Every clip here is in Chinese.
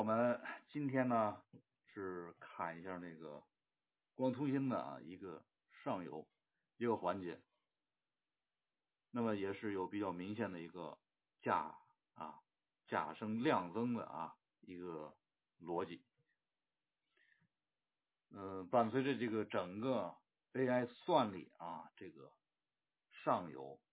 我们今天呢是看一下那个光通信的一个上游一个环节，那么也是有比较明显的一个价升量增的一个逻辑。伴随着这个整个 AI 算力这个上游，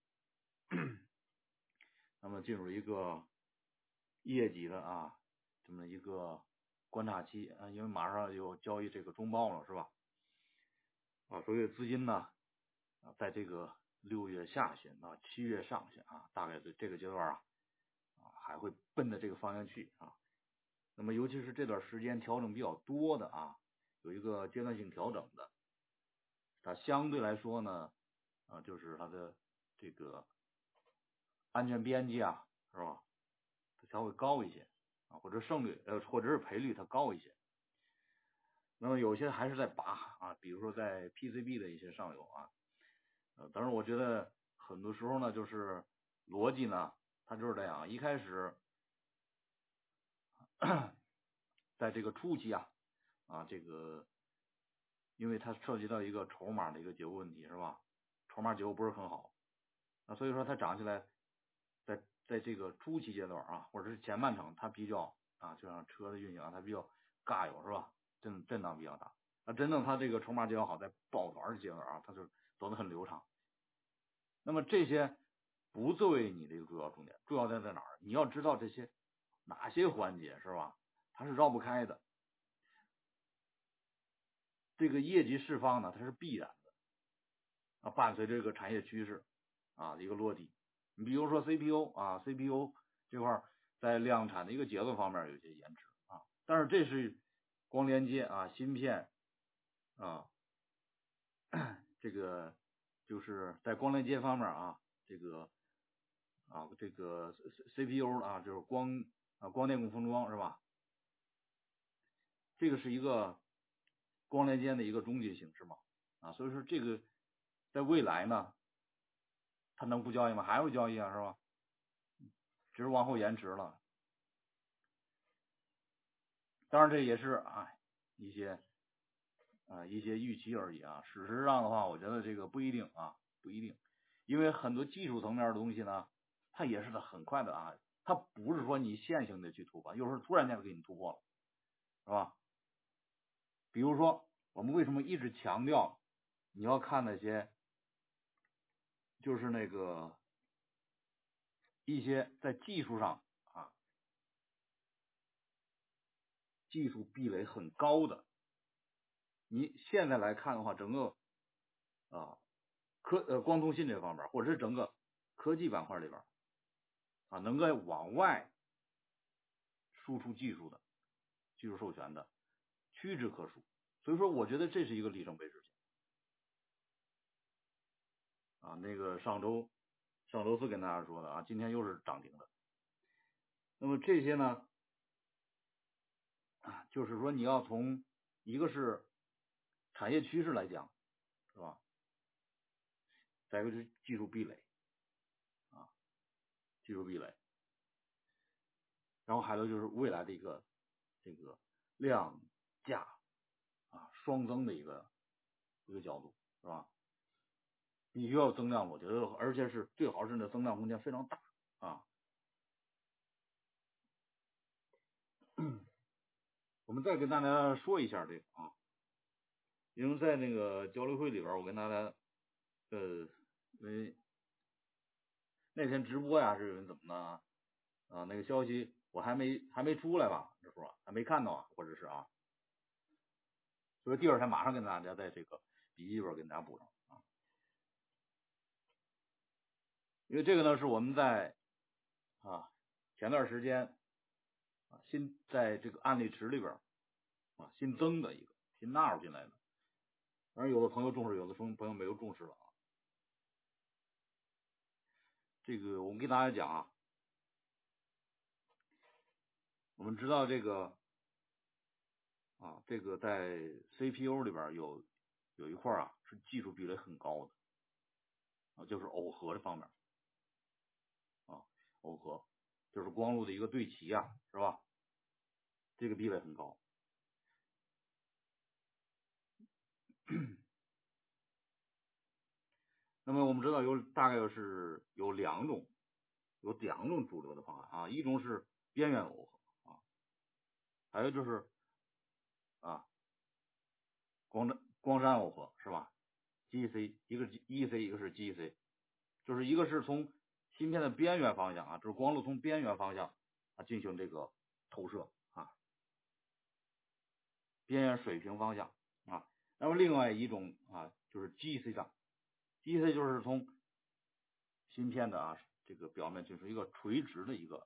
那么进入一个业绩的这么一个观察期因为马上就交易这个中报了，是吧？所以资金呢在这个6月下旬7月上旬大概是这个阶段还会奔着这个方向去那么尤其是这段时间调整比较多的有一个阶段性调整的，它相对来说呢就是它的这个安全边际是吧？它稍微高一些或者胜率或者是赔率它高一些。那么有些还是在拔比如说在 PCB 的一些上游当然我觉得很多时候呢就是逻辑呢它就是这样，一开始在这个初期这个因为它涉及到一个筹码的一个结构问题，是吧？筹码结构不是很好所以说它涨起来在这个初期阶段或者是前半程它比较就像车的运行它比较尬有，是吧？震荡比较大。真正它这个筹码结构好，在抱团的阶段它就走得很流畅。那么这些不作为你的一个主要重点，主要在哪儿？你要知道这些哪些环节，是吧？它是绕不开的。这个业绩释放呢，它是必然的伴随这个产业趋势的一个落地。你比如说 CPU 这块在量产的一个节奏方面有些延迟但是这是光连接芯片这个就是在光连接方面这个CPU 就是光电共封装，是吧？这个是一个光连接的一个终极形式嘛所以说这个在未来呢它能不交易吗？还会交易是吧？只是往后延迟了。当然这也是一些预期而已事实上的话我觉得这个不一定不一定，因为很多技术层面的东西呢它也是很快的它不是说你线性的去突破，有时候突然间给你突破了，是吧？比如说我们为什么一直强调你要看那些就是那个一些在技术上技术壁垒很高的，你现在来看的话整个光通信这方面或者是整个科技板块里边能够往外输出技术的技术授权的屈指可数。所以说我觉得这是一个里程碑事情那个上周四跟大家说的今天又是涨停的。那么这些呢就是说你要从一个是产业趋势来讲，是吧？再一个是技术壁垒然后还有就是未来的一个这个量价双增的一个角度，是吧？必须要增量逻辑，而且是最好是那增量空间非常大我们再跟大家说一下这个因为在那个交流会里边我跟大家因为那天直播是怎么呢那个消息我还没出来吧，这时候还没看到或者是所以第二天马上跟大家在这个笔记本给大家补上因为这个呢是我们在前段时间新在这个案例池里边新增的一个新纳入进来的，当然有的朋友重视，有的朋友没有重视了这个我们给大家讲我们知道这个这个在 CPU 里边有一块是技术壁垒很高的就是耦合这方面耦合就是光路的一个对齐是吧？ 这个壁垒很高。那么我们知道大概是有两种主流的方案啊，一种是边缘耦合啊，还有就是啊光栅耦合是吧 ？GEC 一个是 EC 一个是 GEC， 就是一个是从芯片的边缘方向啊，就是光路从边缘方向啊进行这个投射啊，边缘水平方向啊。那么另外一种啊就是 GEC 上 ，GEC 就是从芯片的这个表面就是一个垂直的一个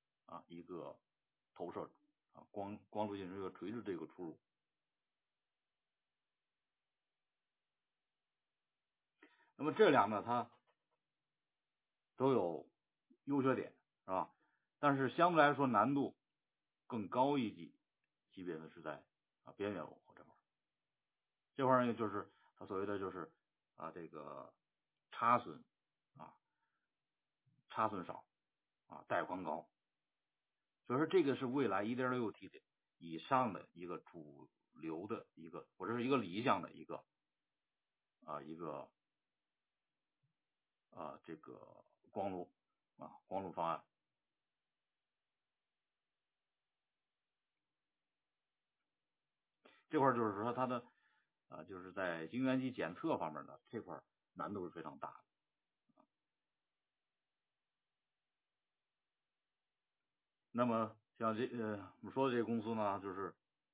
投射啊，光路进行一个垂直这个出入。那么这两呢，它都有优缺点，是吧？但是相对来说难度更高一级别的是在边缘耦合这块呢，就是它所谓的就是这个差损少带宽高，所以说这个是未来 1.6T 的以上的一个主流的一个或者是一个理想的一个这个光路方案。这块就是说它的就是在晶圆机检测方面呢，这块难度是非常大的。那么像我们说的这个公司呢，就是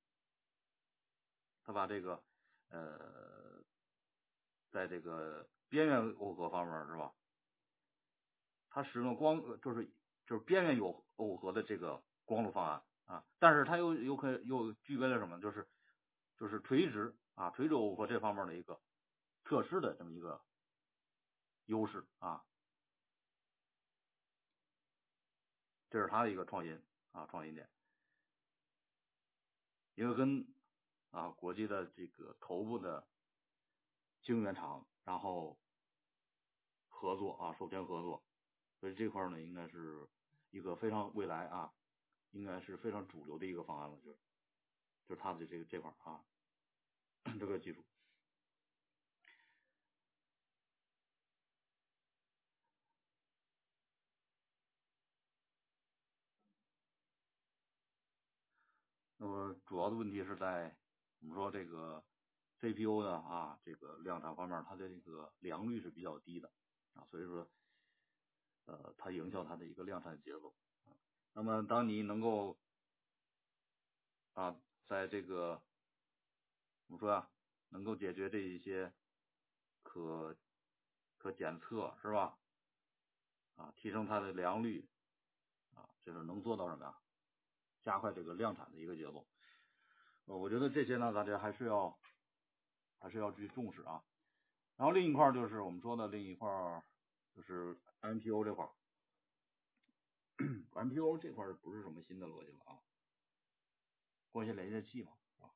它把这个在这个边缘耦合方面是吧？它使用就是边缘耦合的这个光路方案啊，但是它又具备了什么？就是垂直耦合这方面的一个测试的这么一个优势啊，这是它的一个创新点，因为跟国际的这个头部的晶圆厂然后合作授权合作，所以这块呢应该是一个非常未来应该是非常主流的一个方案了，就是它的这块这个技术。那么主要的问题是在我们说这个 CPU 的这个量产方面，它的这个良率是比较低的所以说它影响它的一个量产节奏那么当你能够在这个我们说能够解决这一些可检测是吧提升它的良率就是能做到什么加快这个量产的一个节奏我觉得这些呢大家还是要去重视然后另一块就是我们说的另一块就是 MPO 这块MPO 这块不是什么新的逻辑了光纤连接器嘛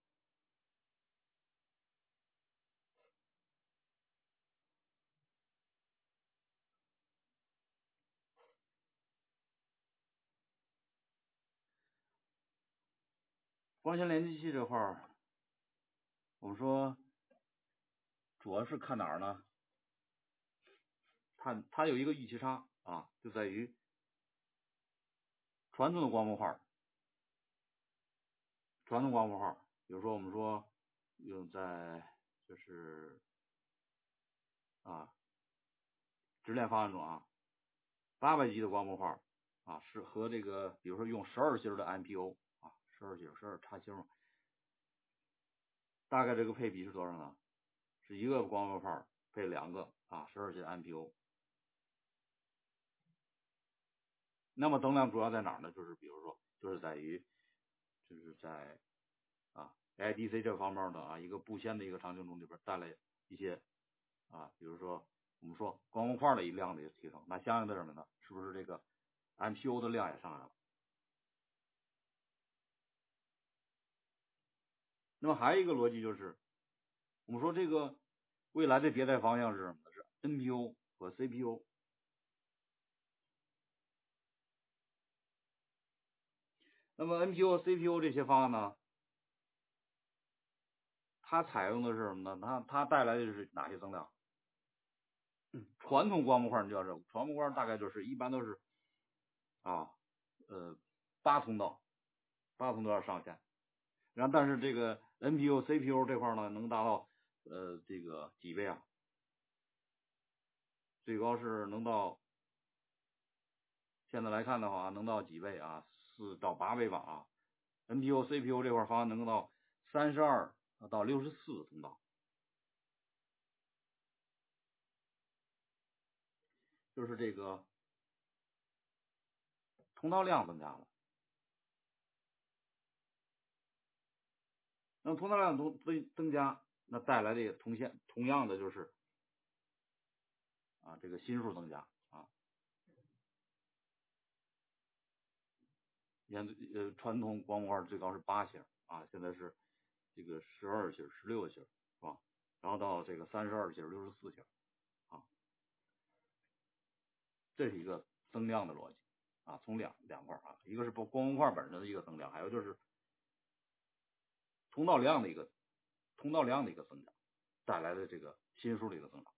光纤连接器这块我们说主要是看哪儿呢？它有一个预期差就在于传统的光模块，比如说我们说用在就是直链方案中800级的光模块是和这个比如说用12芯的 MPO 12插芯大概这个配比是多少呢？是一个光模块配2个12芯 MPO。那么增量主要在哪儿呢？就是比如说就是在于就是在AIDC 这方面的一个布线的一个场景中里边带来一些比如说我们说光模块的一量的一个提升，那相应的什么呢？是不是这个 MPO 的量也上来了？那么还有一个逻辑就是我们说这个未来的迭代方向是什么呢？是 NPO 和 CPO。 那么 NPU、CPU 这些方案呢，它采用的是什么呢？它带来的是哪些增量？传统光模块你就要知道，传统模块大概就是一般都是8通道上限。然后但是这个 NPU、CPU 这块呢，能达到这个几倍啊？最高是能到，现在来看的话，能到几倍啊？4到8倍吧啊。NPU、CPU 这块方案能够到32到64通道，就是这个通道量增加了。那么通道量增加，那带来的同样的就是这个心数增加啊。传统光模块最高是8芯啊，现在是这个12芯、16芯是吧？然后到这个32芯、64芯啊，这是一个增量的逻辑啊。从两块啊，一个是光模块本身的一个增量，还有就是通道量的一个增长带来的这个心数的一个增长。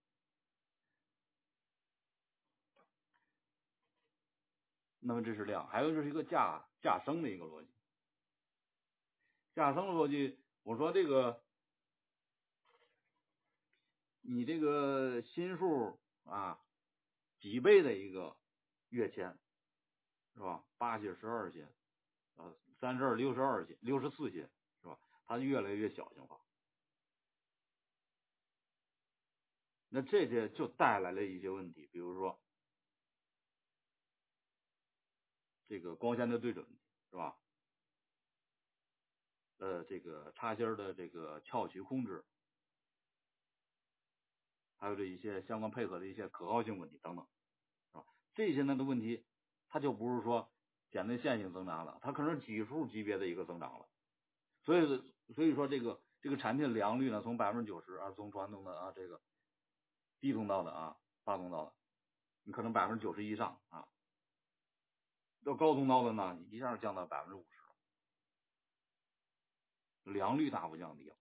那么这是量，还有就是一个价升的一个逻辑。价升的逻辑，我说这个你这个心数几倍的一个跃迁是吧？8芯、12芯32、62芯、64芯是吧？它越来越小型化。那这些就带来了一些问题，比如说这个光纤的对准是吧？这个插芯的这个翘曲控制，还有这一些相关配合的一些可靠性问题等等，是吧？这些呢的问题，它就不是说简单线性增长了，它可能是指数级别的一个增长了。所以说这个产品的良率呢，从90%从传统的这个低通道的8通道的，你可能90%以上到高通道的呢，一下降到50%了，良率大幅降低了。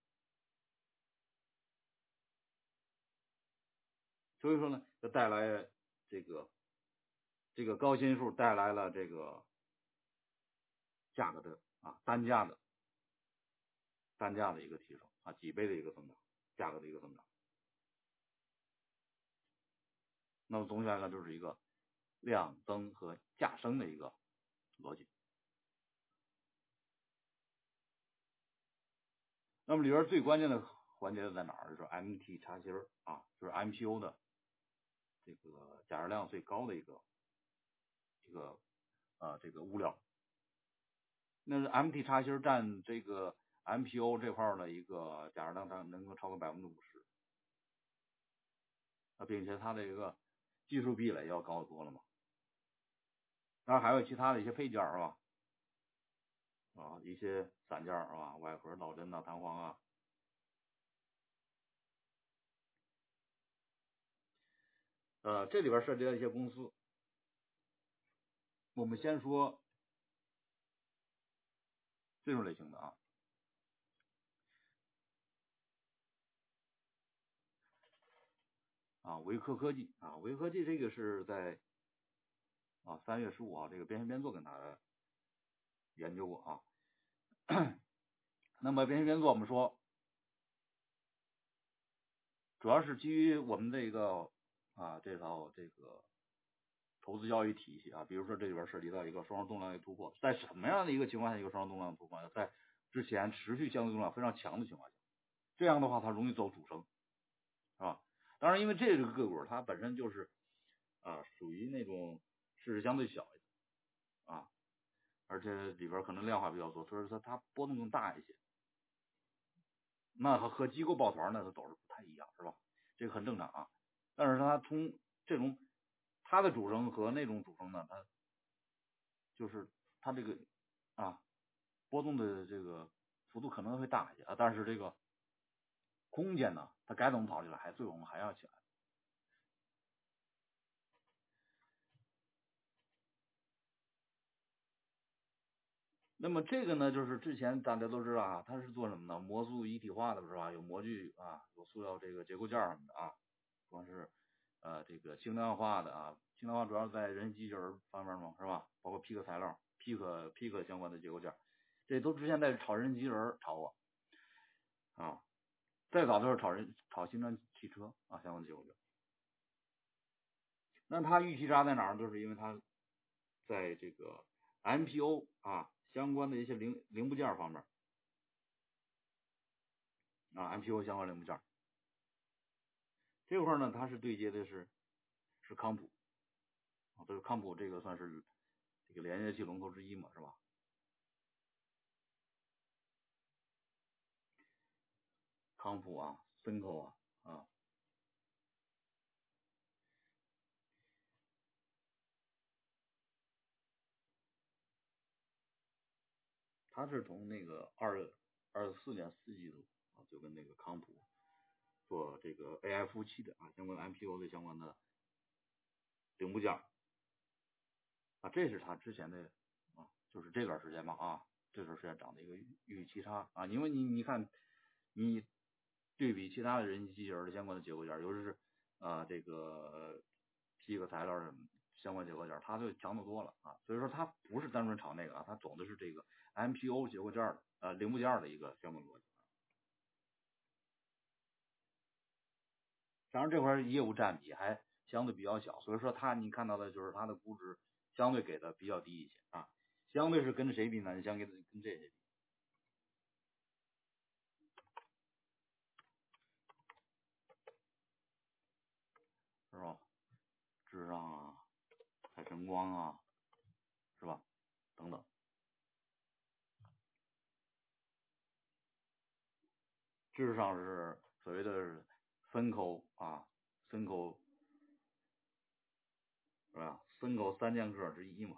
所以说呢，就带来这个高心数带来了这个价格的单价的一个提升几倍的一个增长，价格的一个增长。那么总体来说就是一个量增和价升的一个逻辑。那么里边最关键的环节在哪儿？就是 MT 插芯就是 MPU 的这个假设量最高的一个这个物料。那是 MT 插芯占这个 MPU 这块的一个假设量，它能够超过50%，并且它的一个技术壁垒要高得多了嘛。当然还有其他的一些配件是吧？一些散件是吧？外壳、导针弹簧这里边涉及到一些公司。我们先说这种类型的维科科技维科科技这个是在3月15号这个边学边做跟大家研究过那么边学边做我们说主要是基于我们这个这套这个投资交易体系比如说这里边涉及到一个双向动量的突破，在什么样的一个情况下一个双向动量的突破呢？在之前持续相对动量非常强的情况下，这样的话它容易走主升是吧？当然因为这个个股它本身就是属于那种市值相对小一点而且里边可能量化比较多，所以说它波动更大一些。那和机构抱团呢，它走势不太一样，是吧？这个很正常但是它从这种它的主升和那种主升呢，它就是它这个波动的这个幅度可能会大一些但是这个空间呢，它该怎么跑起来，最后我们还要起来。 那么这个呢，就是之前大家都知道啊，它是做什么呢？模塑一体化的是吧？有模具啊，有塑料这个结构件什么的啊，光是这个轻量化的啊，轻量化主要在人机器人方面嘛，是吧？包括 PIC 材料、PIC 相关的结构件，这都之前在炒人机器人炒过啊。再早就是炒新能源汽车啊相关的结构件。那它预期差在哪儿？就是因为它在这个 MPO 啊相关的一些零部件方面啊 MPO 相关零部件这块呢，它是对接的是康普啊，这个康普这个算是这个连接器龙头之一嘛，是吧？康普啊，森口啊，它是从那个24年4季度啊，就跟那个康普做这个 AI 服务器的啊相关的 MPO 的相关的零部件啊，这是它之前的啊，就是这段时间吧啊，这段时间涨的一个预期差啊，因为你看你对比其他的人机机器人的相关的结构件，尤其是这个 P 个材料什么相关结构件，它就强得多了啊，所以说它不是单纯炒那个啊，它走的是这个 MPO 结构件的零部件的一个相关逻辑。当然这块业务占比还相对比较小，所以说你看到的就是它的估值相对给的比较低一些啊，相对是跟谁比呢？跟这些比是吧？智上啊、海晨光啊，是吧？等等，智上是所谓的森口啊，森口是吧？森口三剑客之一嘛，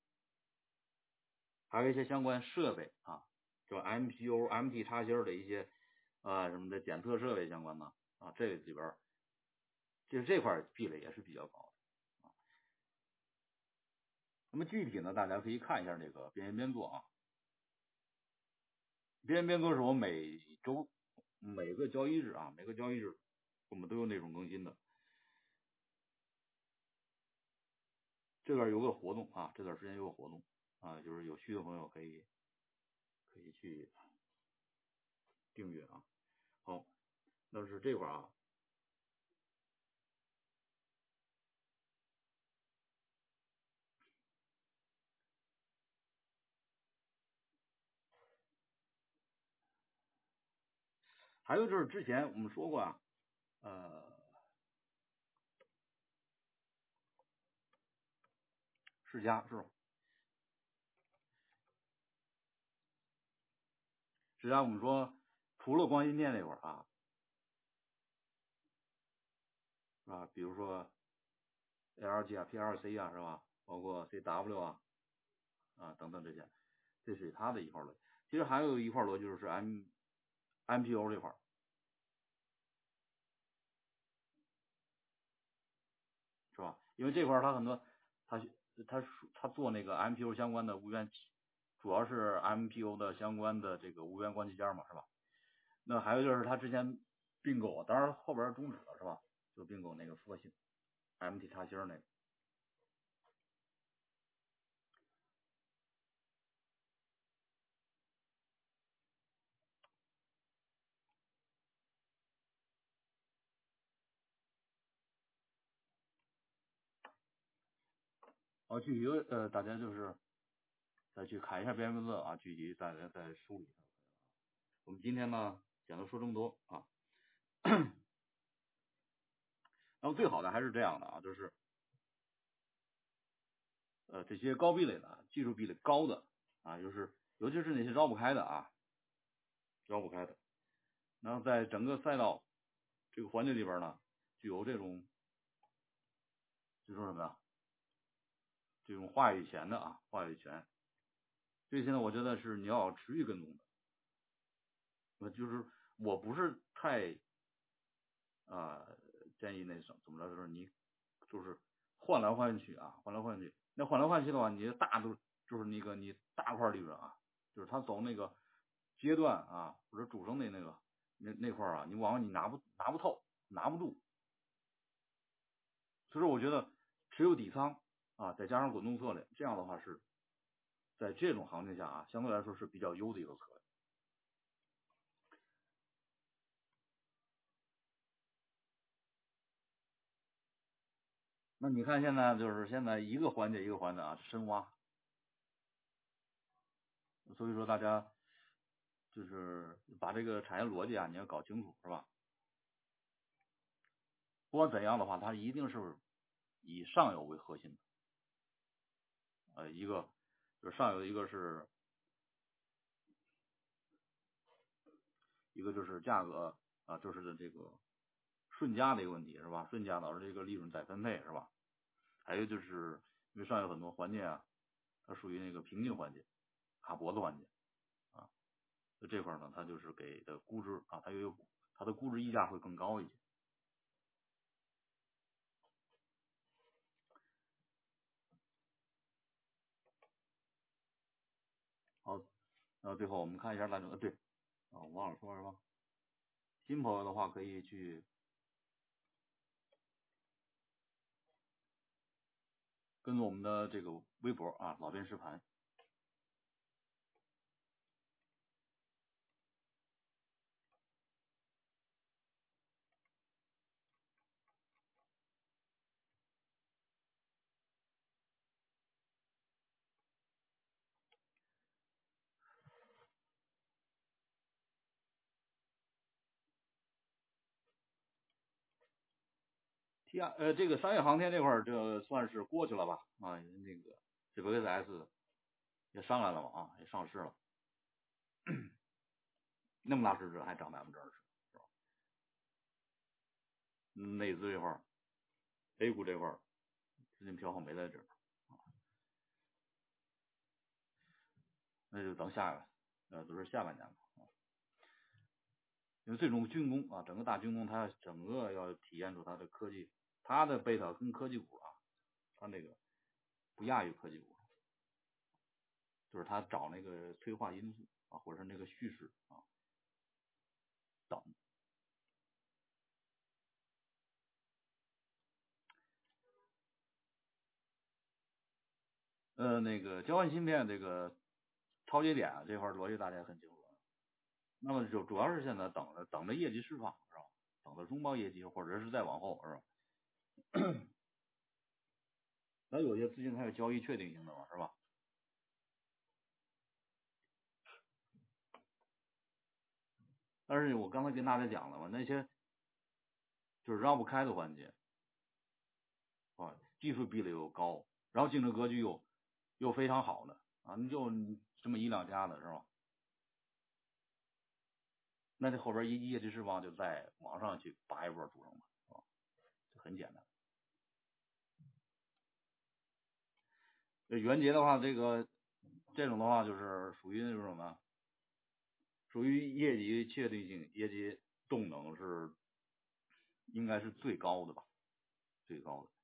还有一些相关设备啊，就 MPU、MT 插芯的一些什么的检测设备相关的啊，这个里边就是这块壁垒也是比较高的啊。那么具体呢，大家可以看一下这个边缘编作啊，边缘编作是我每周每个交易日啊，每个交易日我们都有那种更新的。这边有个活动啊，这段时间有个活动啊，就是有需的朋友可以去订阅啊。好，那是这块啊，还有就是之前我们说过啊，世嘉是吧？世嘉我们说除了光阴电这块啊，是吧？比如说 LG 啊、PLC 啊，是吧？包括 CW 等等这些，这是它的一块逻辑。其实还有一块逻辑就是 MPO 这块是吧？因为这块它很多它它做那个 MPO 相关的无源，主要是 MPO 的相关的这个无源光器件嘛，是吧？那还有就是它之前并购，当然后边终止了，是吧？就并购那个复兴 MT 插芯那个。具体大家就是再去看一下边缘字啊，具体大家再梳理一下。我们今天呢，简单说这么多啊。那么最好的还是这样的啊，就是这些高壁垒的技术壁垒高的啊，就是尤其是那些绕不开的啊，绕不开的。然后在整个赛道这个环节里边呢，具有这种就说什么呀？这种话语权的啊，话语权。这些呢，我觉得是你要持续跟踪的。就是我不是太建议那怎么着，就是你就是换来换去啊，换来换去。那换来换去的话，你大都就是那个你大块利润啊， 就是它走那个阶段啊，或者主升的那块啊，你往往你拿不透，拿不住。所以说我觉得持有底仓啊，再加上滚动策略，这样的话是在这种行情下啊，相对来说是比较优的一个策略。那你看现在就是现在一个环节一个环节啊深挖，所以说大家就是把这个产业逻辑啊你要搞清楚，是吧？不管怎样的话，它一定是以上游为核心的，一个就是上游，一个就是价格啊，就是这个顺价的一个问题，是吧？顺价导致这个利润再分配，是吧？还有就是因为上游很多环节啊，它属于那个瓶颈环节、卡脖子环节啊，就这块呢，它就是给的估值啊，它的估值溢价会更高一些。好，最后我们看一下大众，对啊，我忘了说什么，新朋友的话可以去跟着我们的这个微博啊，老编实盘。这个商业航天这块儿，这算是过去了吧？啊，那个这个 VSS 也上来了嘛，啊，也上市了，那么大市值还涨20%，是吧？内资这块儿，A 股这块儿资金票号没在这儿，那就等都是下半年了啊。因为最终军工啊，整个大军工它整个要体现出它的科技，它的贝塔跟科技股啊，它那个不亚于科技股，就是它找那个催化因素啊，或者是那个叙事啊等。那个交换芯片这个超节点啊这块逻辑大家很清楚。那么就主要是现在等着业绩释放，是吧？等着中报业绩，或者是再往后，是吧？那有些资金它有交易确定性的嘛，是吧？但是我刚才跟大家讲了嘛，那些就是绕不开的环节啊，技术壁垒又高，然后竞争格局又非常好的啊，你就这么一两家的是吧？那这后边业绩释放就再往上去拔一波主升嘛，是吧？就很简单。这元节的话，这种的话就是属于那种什么？属于业绩确定性、业绩动能应该是最高的吧，最高的。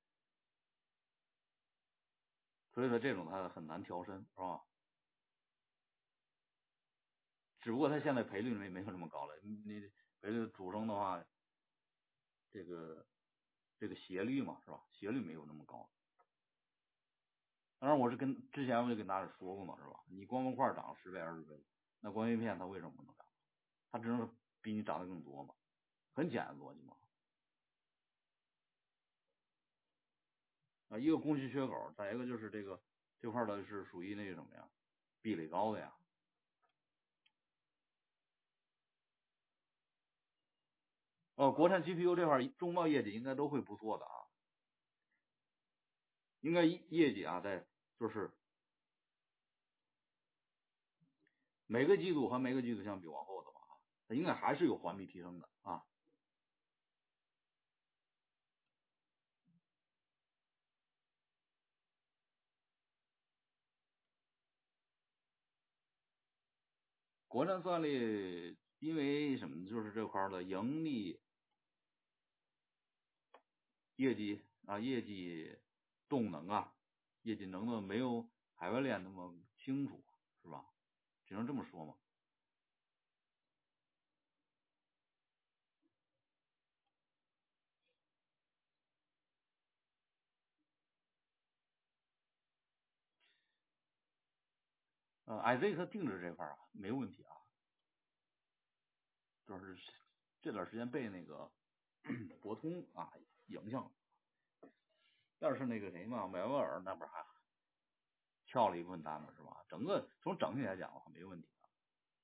所以说这种它很难调身，是吧？只不过它现在赔率没有这么高了，你赔率主升的话，这个斜率嘛，是吧？斜率没有那么高。当然，之前我就跟大家说过嘛，是吧？你光模块涨10倍20倍，那光芯片它为什么不能涨？它只能比你涨得更多嘛，很简单的逻辑嘛。啊，一个供需缺口，再一个就是这块的是属于那个什么呀，壁垒高的呀。国产 GPU 这块中报业绩应该都会不错的啊，应该业绩啊就是每个季度和每个季度相比往后的话，它应该还是有环比提升的啊。国产算力因为什么？就是这块的盈利、业绩动能啊，业绩能不能没有海外链那么清楚，是吧？ 只能这么说嘛。IZ 定制这块啊没问题啊，就是这段时间被那个博通啊影响，但是那个谁嘛，美维尔那边还跳了一部分单子是吧？从整体来讲的话没问题啊。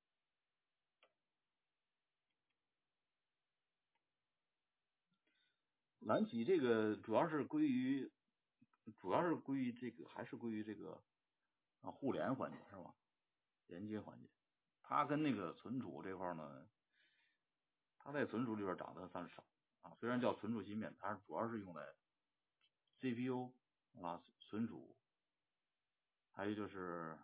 蓝旗这个主要是归于这个还是归于这个互联环节是吧？连接环节，它跟那个存储这块呢，它在存储里边涨得算少啊，虽然叫存储芯片，它主要是用来 CPU 啊存储，还有就是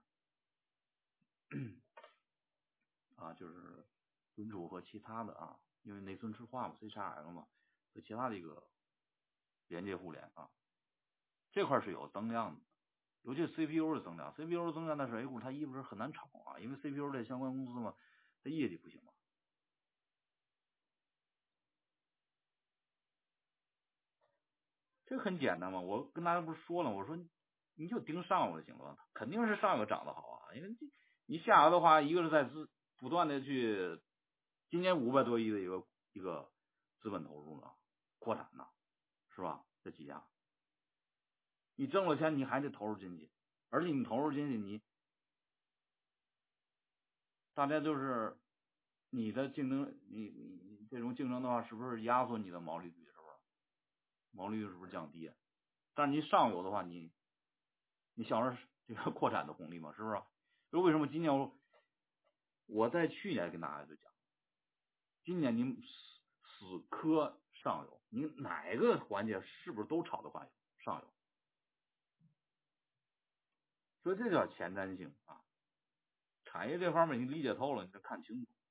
就是存储和其他的啊，因为内存置换嘛 ，C×M 嘛，和其他的一个连接互联啊，这块是有增量的，尤其 CPU 的增量，CPU 的增量，但是 A 股它一直很难炒啊，因为 CPU 这相关公司嘛，它业绩不行嘛。这很简单嘛，我跟大家不是说了，我说你就盯上游就行了，肯定是上游涨得好啊，因为你下游的话，一个是在不断的去，今年500多亿的一个资本投入呢，扩产呢，是吧？这几家，你挣了钱，你还得投入进去，而且你投入进去，大家就是你的竞争，你这种竞争的话，是不是压缩你的毛利率？是不是？毛利率是不是降低？但是你上游的话，你享受这个扩产的红利嘛，是不是？所以为什么今年我在去年跟大家就讲，今年你死磕上游，你哪个环节是不是都炒得上游？所以这叫前瞻性啊，产业这方面你理解透了，你得看清楚。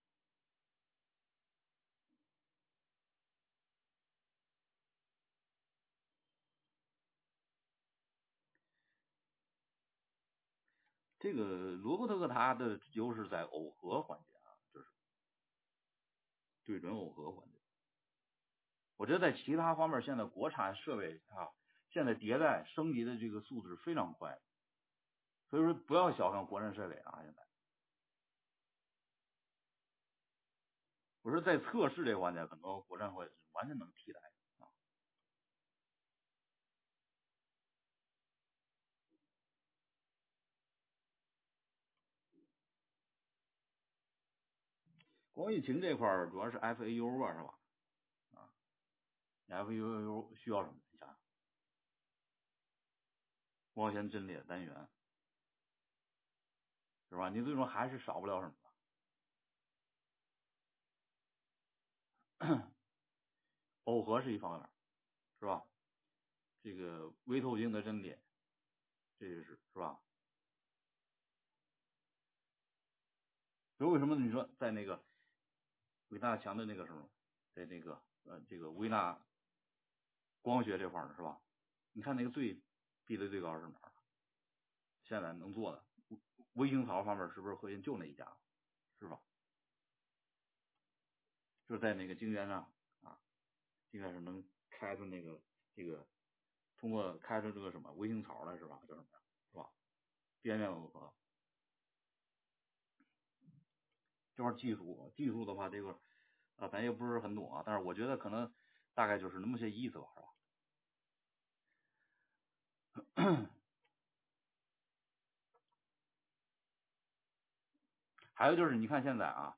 这个罗伯特它的优势在耦合环节啊，就是对准耦合环节。我觉得在其他方面，现在国产设备啊，现在迭代升级的这个速度是非常快，所以说不要小看国产设备啊。现在我说在测试这环节，很多国产会完全能替代啊。光疫情这块儿主要是 FAU 吧，是吧？啊，FAU 需要什么？你想想，光纤阵列单元是吧？你最终还是少不了什么？耦合是一方面，是吧？这个微透镜的阵列，这是吧？所以为什么你说在那个伟大强的那个什么，在那个这个微纳光学这块呢，是吧？你看那个壁垒最高是哪儿？现在能做的微型槽方面是不是核心就那一家，是吧？就在那个晶圆上啊，晶圆上能开出那个这个通过开出这个什么微型槽来，是吧？叫什么呀？是吧？边缘耦合这块技术的话，这个咱也不是很懂啊，但是我觉得可能大概就是那么些意思吧，是吧？还有就是你看现在啊，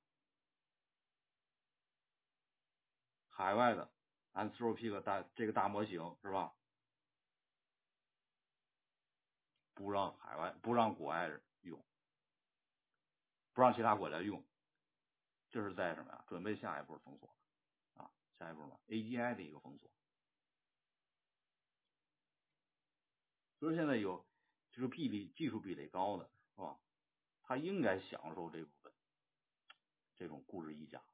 海外的 Anthropic 这个大模型是吧？不让国外用，不让其他国家用，这是在什么呀？准备下一步封锁啊，下一步嘛 AGI 的一个封锁。所以现在有就是技术壁垒高的是吧？他应该享受这部分这种估值溢价。